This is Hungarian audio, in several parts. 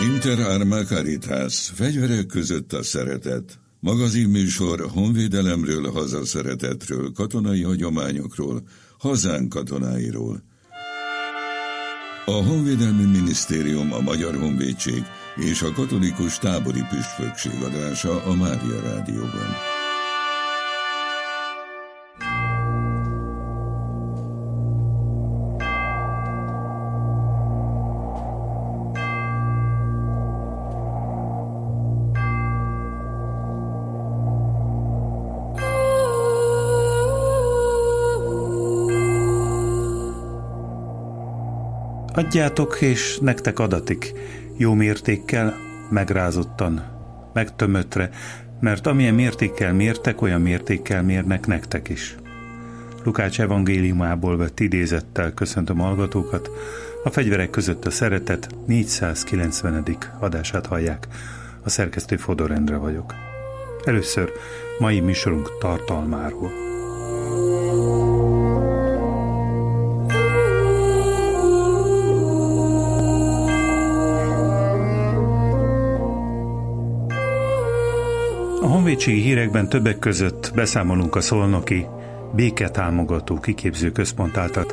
Inter Arma Caritas, fegyverek között a szeretet. Magazinműsor honvédelemről, hazaszeretetről, katonai hagyományokról, hazánk katonáiról. A Honvédelmi Minisztérium, a Magyar Honvédség és a Katolikus Tábori Püspökség adása a Mária Rádióban. Adjátok, és nektek adatik, jó mértékkel, megrázottan, megtömöttre, mert amilyen mértékkel mértek, olyan mértékkel mérnek nektek is. Lukács evangéliumából vett idézettel köszöntöm hallgatókat, a fegyverek között a szeretet 490. adását hallják. A szerkesztő Fodor Endre vagyok. Először mai műsorunk tartalmáról. A honvédségi hírekben többek között beszámolunk a szolnoki béketámogató kiképző központ által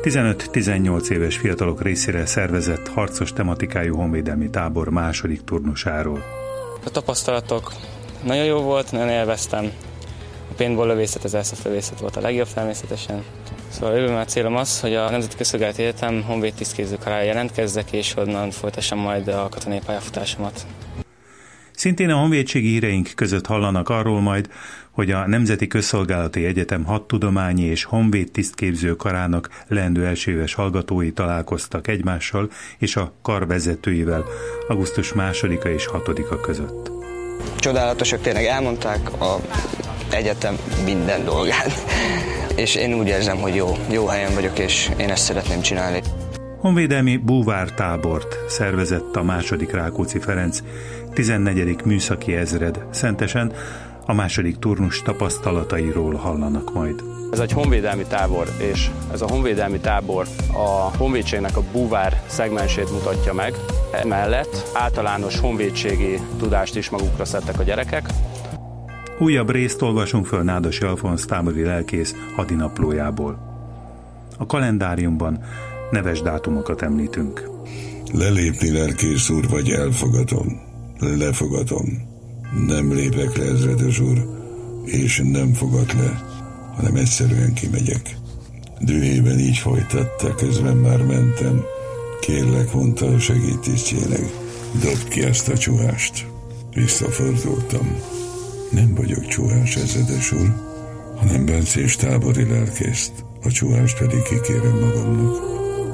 15-18 éves fiatalok részére szervezett harcos tematikájú honvédelmi tábor második turnusáról. A tapasztalatok nagyon jó volt, nagyon élveztem. A paintball lövészet, az airsoft lövészet volt a legjobb természetesen. Szóval jövőben a célom az, hogy a Nemzeti Közszolgálati Egyetem honvédtisztképző karára jelentkezzek, és onnan folytassam majd a katonai pályafutásomat. Szintén a honvédségi híreink között hallanak arról majd, hogy a Nemzeti Közszolgálati Egyetem hadtudományi és honvédtisztképző karának leendő elsőéves hallgatói találkoztak egymással és a kar vezetőivel augusztus 2-a és 6-a között. Csodálatosak, tényleg elmondták az egyetem minden dolgát, és én úgy érzem, hogy jó helyen vagyok, és én ezt szeretném csinálni. Honvédelmi búvártábort szervezett a II. Rákóczi Ferenc 14. műszaki ezred Szentesen, a második turnus tapasztalatairól hallanak majd. Ez egy honvédelmi tábor, és ez a honvédelmi tábor a honvédségnek a búvár szegmensét mutatja meg. Emellett általános honvédségi tudást is magukra szedtek a gyerekek. Újabb részt olvasunk föl Nádasi Alfonz tábori lelkész hadinaplójából. A kalendáriumban neves dátumokat említünk. Lelépni, lelkész úr, vagy elfogadom. Lefogadom. Nem lépek le, ezredes úr, és nem fogad le, hanem egyszerűen kimegyek. Dühében így folytatta, közben már mentem. Kérlek, mondta a segédtisztjének, dobd ki ezt a csuhást. Visszafordultam. Nem vagyok csuhás, ezredes úr, hanem bencés tábori lelkészt, a csuhást pedig kikérem magamnak.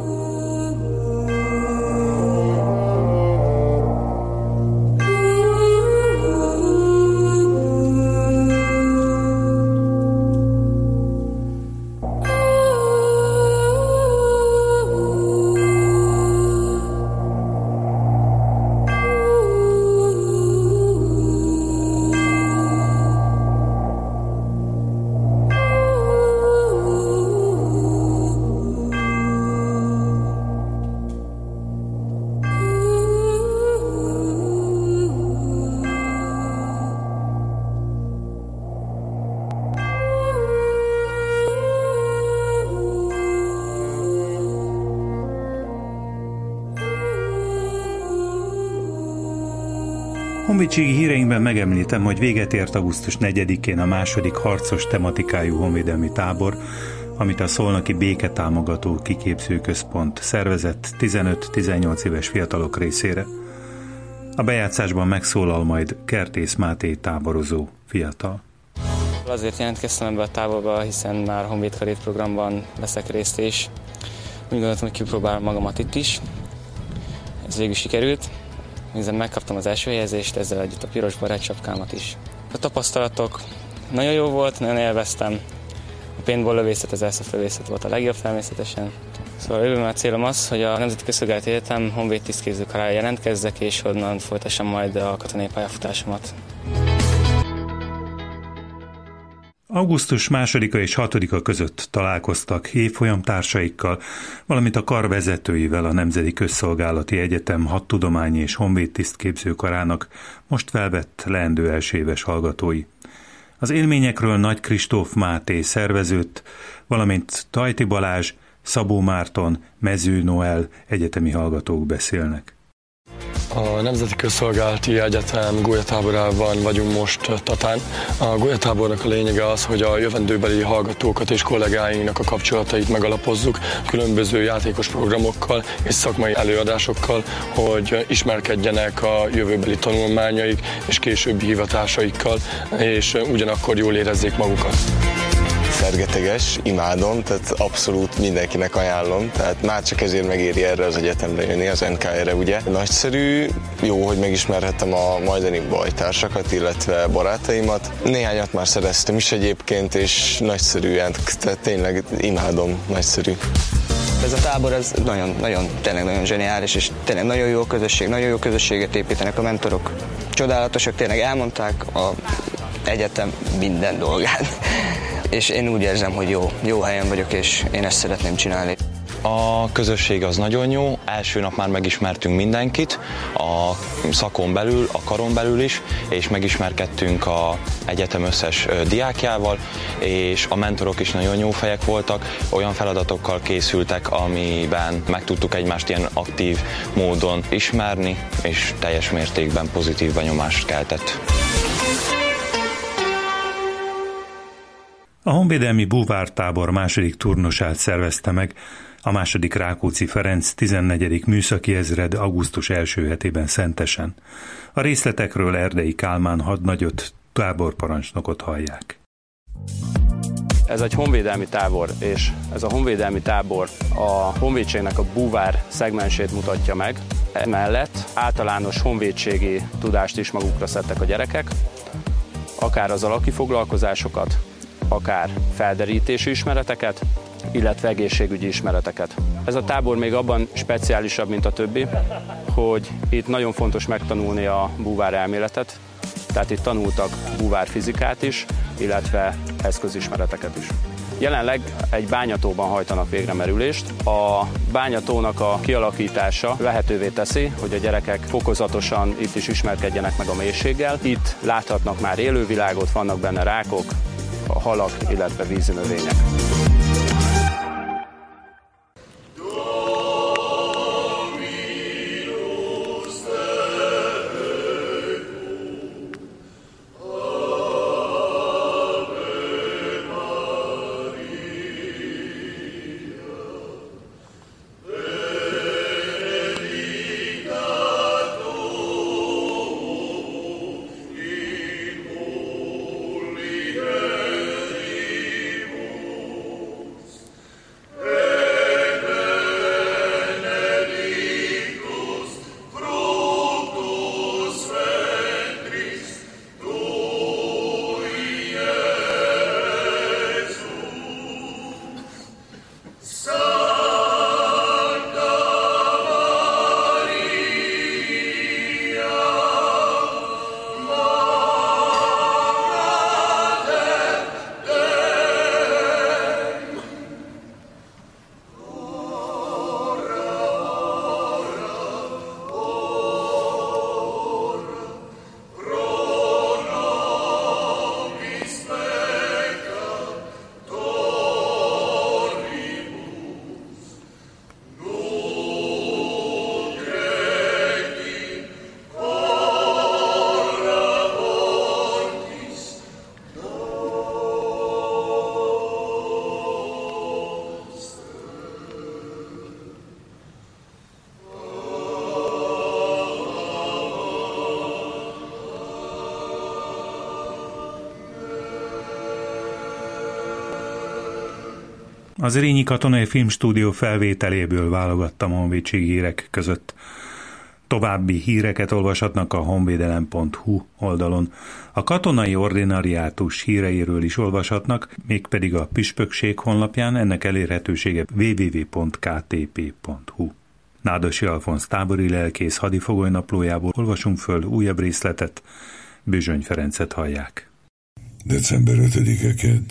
Honvédségi híreinkben megemlítem, hogy véget ért augusztus 4-én a második harcos tematikájú honvédelmi tábor, amit a szolnoki béketámogató kiképző központ szervezett 15-18 éves fiatalok részére. A bejátszásban megszólal majd Kertész Máté táborozó fiatal. Azért jelentkeztem ebbe a táborba, hiszen már honvédkarét programban veszek részt, és úgy gondoltam, hogy kipróbálom magamat itt is. Ez végül sikerült. Hiszen megkaptam az első helyezést, ezzel együtt a piros barátcsapkámat is. A tapasztalatok nagyon jó volt, nagyon élveztem. A paintball lövészet, az airsoft lövészet volt a legjobb természetesen. Szóval jövőben a célom az, hogy a Nemzeti Közszolgálati Egyetem honvédtisztképző karára jelentkezzek, és onnan folytassam majd a katonai pályafutásomat. Augusztus 2-a és 6-a között találkoztak évfolyam társaikkal, valamint a kar vezetőivel a Nemzeti Közszolgálati Egyetem hadtudományi és honvédtisztképző karának most felvett leendő első éves hallgatói. Az élményekről Nagy Kristóf Máté szervezőt, valamint Tajti Balázs, Szabó Márton, Mező Noel egyetemi hallgatók beszélnek. A Nemzeti Közszolgálati Egyetem gólyatáborában vagyunk most Tatán. A gólyatábornak a lényege az, hogy a jövendőbeli hallgatókat és kollégáinknak a kapcsolatait megalapozzuk különböző játékos programokkal és szakmai előadásokkal, hogy ismerkedjenek a jövőbeli tanulmányaik és későbbi hivatásaikkal, és ugyanakkor jól érezzék magukat. Fergeteges, imádom, tehát abszolút mindenkinek ajánlom, tehát már csak ezért megéri erre az egyetemre jönni, az NKR-re ugye. Nagyszerű, jó, hogy megismerhettem a majdani bajtársakat, illetve barátaimat. Néhányat már szereztem is egyébként, és nagyszerűen, tehát tényleg imádom, nagyszerű. Ez a tábor ez tényleg nagyon zseniális, és tényleg nagyon jó közösség, nagyon jó közösséget építenek a mentorok. Csodálatosak, tényleg elmondták az egyetem minden dolgán. És én úgy érzem, hogy jó helyen vagyok, és én ezt szeretném csinálni. A közösség az nagyon jó, első nap már megismertünk mindenkit, a szakon belül, a karon belül is, és megismerkedtünk az egyetem összes diákjával, és a mentorok is nagyon jó fejek voltak, olyan feladatokkal készültek, amiben meg tudtuk egymást ilyen aktív módon ismerni, és teljes mértékben pozitív benyomást keltett. A honvédelmi búvártábor második turnusát szervezte meg a második Rákóczi Ferenc 14. műszaki ezred augusztus első hetében Szentesen. A részletekről Erdei Kálmán hadnagyot, táborparancsnokot hallják. Ez egy honvédelmi tábor, és ez a honvédelmi tábor a honvédségnek a búvár szegmensét mutatja meg. Emellett általános honvédségi tudást is magukra szedtek a gyerekek, akár az alaki foglalkozásokat, akár felderítési ismereteket, illetve egészségügyi ismereteket. Ez a tábor még abban speciálisabb, mint a többi, hogy itt nagyon fontos megtanulni a búvár elméletet, tehát itt tanultak búvár fizikát is, illetve eszközismereteket is. Jelenleg egy bányatóban hajtanak végre merülést. A bányatónak a kialakítása lehetővé teszi, hogy a gyerekek fokozatosan itt is ismerkedjenek meg a mélységgel. Itt láthatnak már élővilágot, vannak benne rákok, a halak, illetve vízinövények. Az Zrínyi Katonai Filmstúdió felvételéből válogattam honvédségi hírek között. További híreket olvashatnak a honvédelem.hu oldalon. A katonai ordinariátus híreiről is olvashatnak, mégpedig a Püspökség honlapján, ennek elérhetősége www.ktp.hu. Nádosi Alfonz tábori lelkész hadifogolynaplójából olvasunk föl újabb részletet, Bőzsöny Ferencet hallják. December 5-e kedd.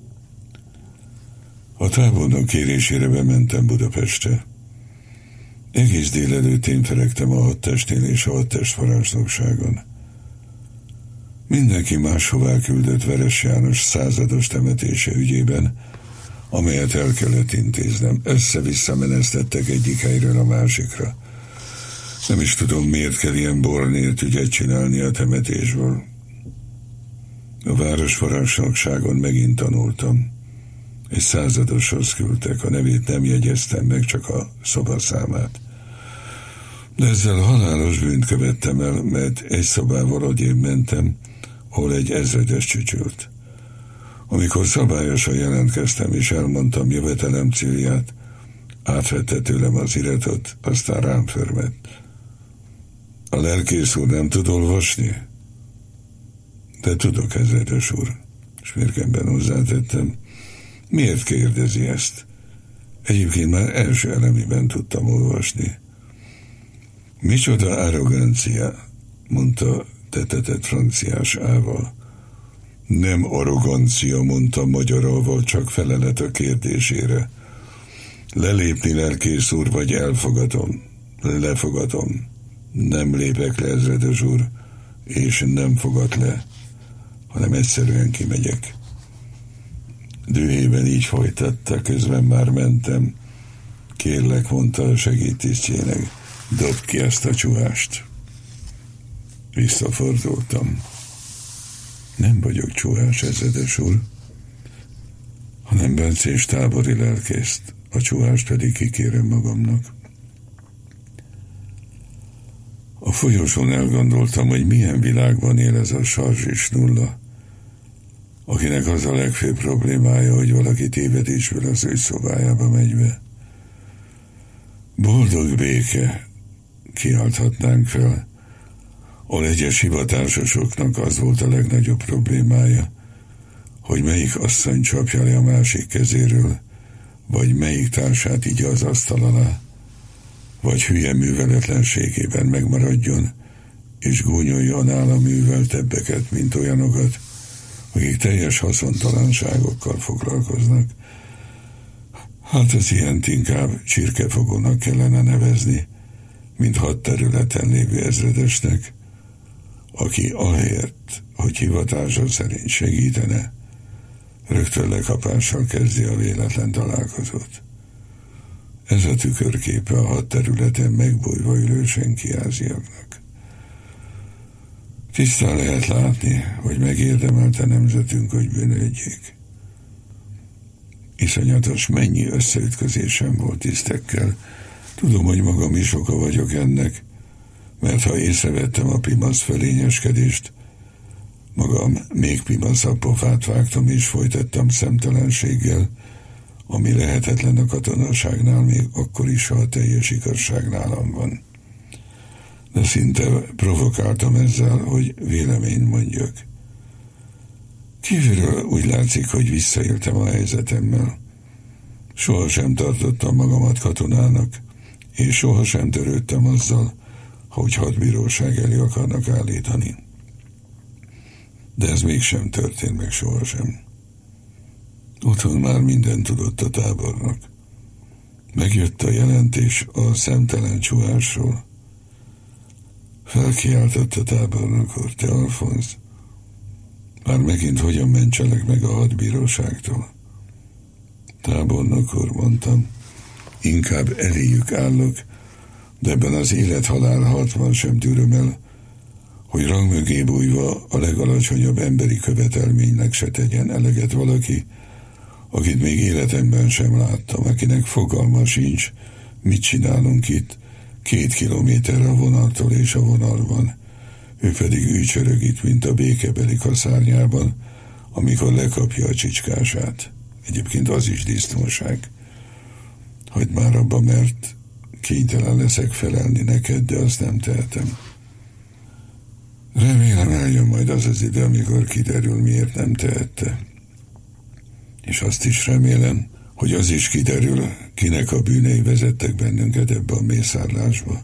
A tábornok kérésére bementem Budapestre. Egész délelőtt én feregtem a hadtestnél és a hadtestparancsnokságon. Mindenki máshová küldött Veres János százados temetése ügyében, amelyet el kellett intéznem. Össze-vissza menesztettek egyik helyről a másikra. Nem is tudom, miért kell ilyen bornét ügyet csinálni a temetésből. A városparancsnokságon megint tanultam. Egy századoshoz küldtek, a nevét nem jegyeztem meg, csak a szobaszámát. De ezzel halálos bűnt követtem el, mert egy szobával odébb mentem, ahol egy ezredes csücsült. Amikor szabályosan jelentkeztem és elmondtam jövetelem célját, átvette tőlem az iratot, aztán rám förmett. A lelkész úr nem tud olvasni? De tudok, ezredes úr. És mérgemben hozzátettem. Miért kérdezi ezt? Egyébként már első elemiben tudtam olvasni. Micsoda arrogancia, mondta tetetett franciás ával. Nem arrogancia, mondta magyarával, csak felelet a kérdésére. Lelépni, lelkész úr, vagy elfogadom? Lefogadom. Nem lépek le, ezredes úr, és nem fogad le, hanem egyszerűen kimegyek. Dühében így folytatta, közben már mentem. Kérlek, mondta a segédtisztjének, dobd ki ezt a csuhást. Visszafordultam. Nem vagyok csuhás, ezredes úr, hanem bencés tábori lelkészt, a csuhást pedig kikérem magamnak. A folyosón elgondoltam, hogy milyen világban él ez a sarzsis nulla, akinek az a legfőbb problémája, hogy valaki tévedésből az ő szobájába megy be. Boldog béke, kiálthatnánk fel, ahol egyes hivatásosoknak az volt a legnagyobb problémája, hogy melyik asszony csapja le a másik kezéről, vagy melyik társát igya az asztal alá, vagy hülye műveletlenségében megmaradjon, és gúnyolja a nála műveltebbeket, mint olyanokat, akik teljes haszontalanságokkal foglalkoznak. Hát az ilyent inkább csirkefogónak kellene nevezni, mint hadterületen lévő ezredesnek, aki ahelyett, hogy hivatása szerint segítene, rögtön lekapással kezdi a véletlen találkozót. Ez a tükörképe a hadterületen megbújva ülő senkiáziaknak. Tisztán lehet látni, hogy megérdemelte nemzetünk, hogy bűnödjék. Iszonyatos mennyi összeütközésem volt tisztekkel. Tudom, hogy magam is oka vagyok ennek, mert ha észrevettem a pimasz felényeskedést, magam még pimaszabb pofát vágtam és folytattam szemtelenséggel, ami lehetetlen a katonaságnál, még akkor is, ha a teljes igazság nálam van. De szinte provokáltam ezzel, hogy véleményt mondjak. Kívülről úgy látszik, hogy visszaéltem a helyzetemmel. Sohasem tartottam magamat katonának, és sohasem törődtem azzal, hogy hadbíróság elé akarnak állítani. De ez mégsem történt meg sohasem. Otthon már mindent tudott a tábornok. Megjött a jelentés a szemtelen csuhásról. Felkiáltott a tábornok úr, te Alfonz, már megint hogyan mentselek meg a hadbíróságtól? Tábornok úr, mondtam, inkább eléjük állok, de ebben az élet-halál harcban sem tűröm el, hogy rang mögé bújva a legalacsonyabb emberi követelménynek se tegyen eleget valaki, akit még életemben sem láttam, akinek fogalma sincs, mit csinálunk itt, 2 kilométerre a vonaltól és a vonalban. Ő pedig ücsörög itt, mint a békebeli kaszárnyában, amikor lekapja a csicskását. Egyébként az is disznóság. Hagyd már abba, mert kénytelen leszek felelni neked, de azt nem tehetem. Remélem eljön majd az az idő, amikor kiderül, miért nem tehette. És azt is remélem, hogy az is kiderül, kinek a bűnei vezettek bennünket ebbe a mészárlásba.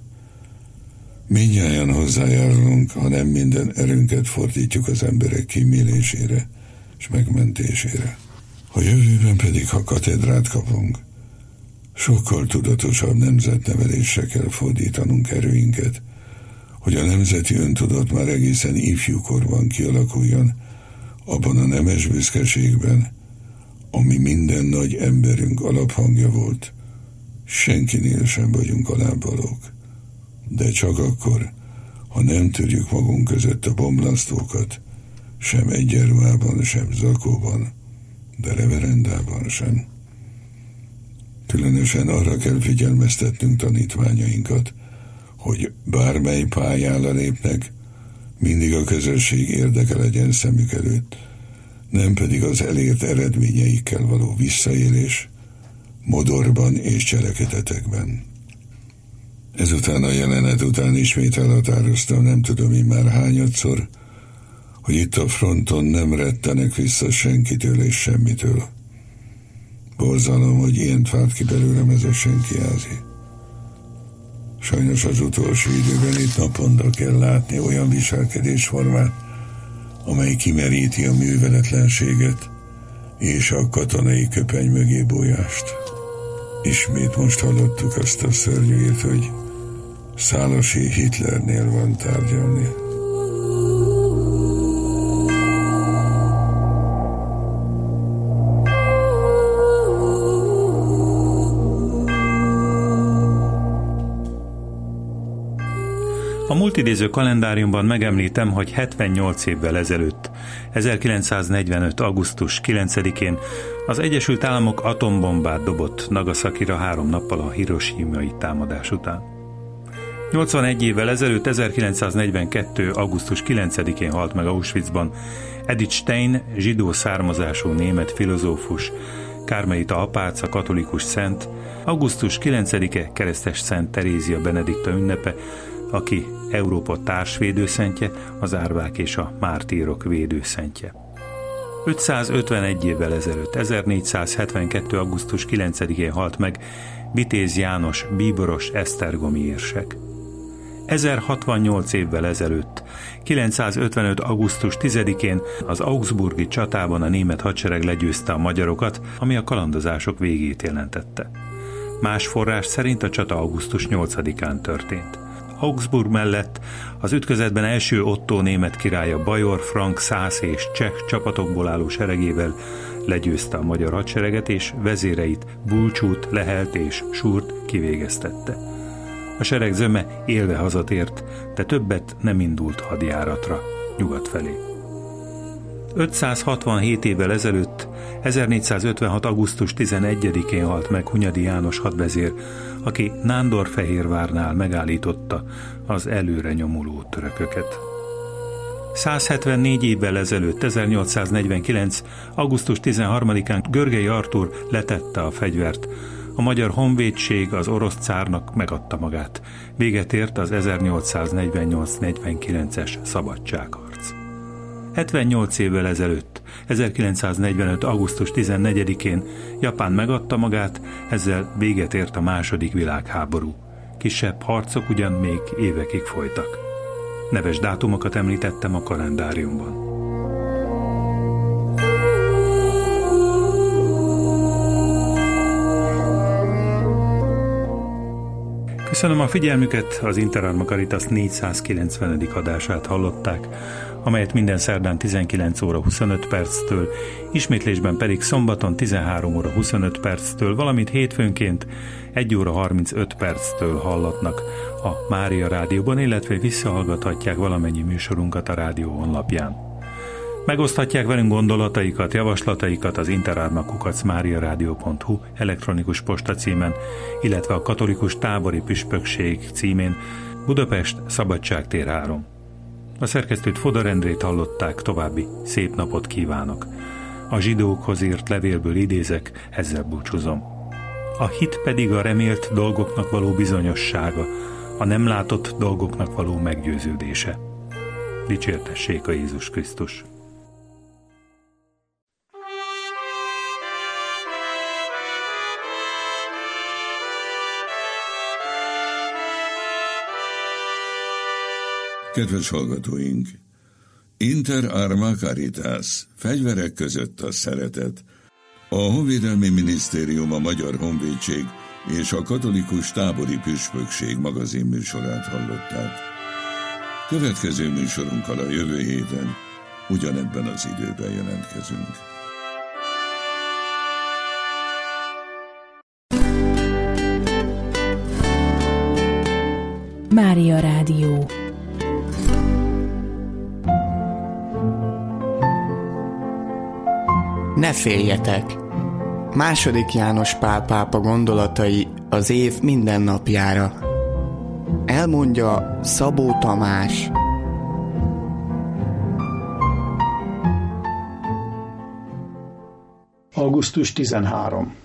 Mindnyájan hozzájárulunk, ha nem minden erőnket fordítjuk az emberek kímélésére és megmentésére. A jövőben pedig, ha katedrát kapunk, sokkal tudatosabb nemzetnevelésre kell fordítanunk erőinket, hogy a nemzeti öntudat már egészen ifjúkorban kialakuljon, abban a nemes büszkeségben, ami minden nagy emberünk alaphangja volt. Senkinél sem vagyunk alábbvalók, de csak akkor, ha nem törjük magunk között a bomlasztókat, sem egyenruhában, sem zakóban, de reverendában sem. Különösen arra kell figyelmeztetnünk tanítványainkat, hogy bármely pályára lépnek, mindig a közösség érdeke legyen szemük előtt, nem pedig az elért eredményeikkel való visszaélés, modorban és cselekedetekben. Ezután a jelenet után ismét elhatároztam, nem tudom én már hányadszor, hogy itt a fronton nem rettenek vissza senkitől és semmitől. Borzalom, hogy ilyen vált ki belőlem ez a senkiázi. Sajnos az utolsó időben itt naponta kell látni olyan viselkedésformát, amely kimeríti a műveletlenséget és a katonai köpeny mögé bújást. Ismét most hallottuk azt a szörnyűért, hogy Szálasi Hitlernél van tárgyalni. A multidéző kalendáriumban megemlítem, hogy 78 évvel ezelőtt, 1945. augusztus 9-én az Egyesült Államok atombombát dobott Nagasakira 3 nappal a hiroshimai támadás után. 81 évvel ezelőtt, 1942. augusztus 9-én halt meg Auschwitzban Edith Stein, zsidó származású német filozófus, kármelita apáca, katolikus szent, augusztus 9-e keresztes Szent Terézia Benedikta ünnepe, aki Európa társvédőszentje, az árvák és a mártírok védőszentje. 551 évvel ezelőtt, 1472. augusztus 9-én halt meg Vitéz János bíboros esztergomi érsek. 1068 évvel ezelőtt, 955. augusztus 10-én az augsburgi csatában a német hadsereg legyőzte a magyarokat, ami a kalandozások végét jelentette. Más forrás szerint a csata augusztus 8-án történt. Augsburg mellett az ütközetben első Ottó német király a bajor, frank, szász és cseh csapatokból álló seregével legyőzte a magyar hadsereget, és vezéreit, Bulcsút, Lehelt és Surt kivégeztette. A sereg zöme élve hazatért, de többet nem indult hadjáratra, nyugat felé. 567 évvel ezelőtt, 1456. augusztus 11-én halt meg Hunyadi János hadvezér, aki Nándorfehérvárnál megállította az előre nyomuló törököket. 174 évvel ezelőtt, 1849. augusztus 13-án Görgei Artúr letette a fegyvert. A magyar honvédség az orosz cárnak megadta magát. Véget ért az 1848-49-es szabadságharc. 78 évvel ezelőtt, 1945. augusztus 14-én Japán megadta magát, ezzel véget ért a II. Világháború. Kisebb harcok ugyan még évekig folytak. Neves dátumokat említettem a kalendáriumban. Köszönöm a figyelmüket, az Interarma Caritas 490. adását hallották, amelyet minden szerdán 19 óra 25 perctől, ismétlésben pedig szombaton 13 óra 25 perctől, valamint hétfőnként 1 óra 35 perctől hallatnak a Mária Rádióban, illetve visszahallgathatják valamennyi műsorunkat a rádió honlapján. Megoszthatják velünk gondolataikat, javaslataikat az interarma@mariaradio.hu elektronikus postacímen, illetve a Katolikus Tábori Püspökség címén, Budapest, Szabadságtér 3. A szerkesztőt Fodor Endrét hallották, további szép napot kívánok. A zsidókhoz írt levélből idézek, ezzel búcsúzom. A hit pedig a remélt dolgoknak való bizonyossága, a nem látott dolgoknak való meggyőződése. Dicsértessék a Jézus Krisztus! Kedves hallgatóink! Inter Arma Caritas, fegyverek között a szeretet. A Honvédelmi Minisztérium, a Magyar Honvédség és a Katolikus Tábori Püspökség magazinműsorát hallották. Következő műsorunkkal a jövő héten, ugyanebben az időben jelentkezünk. Mária Rádió. Ne féljetek! II. János Pál pápa gondolatai az év minden napjára. Elmondja Szabó Tamás. Augusztus 13.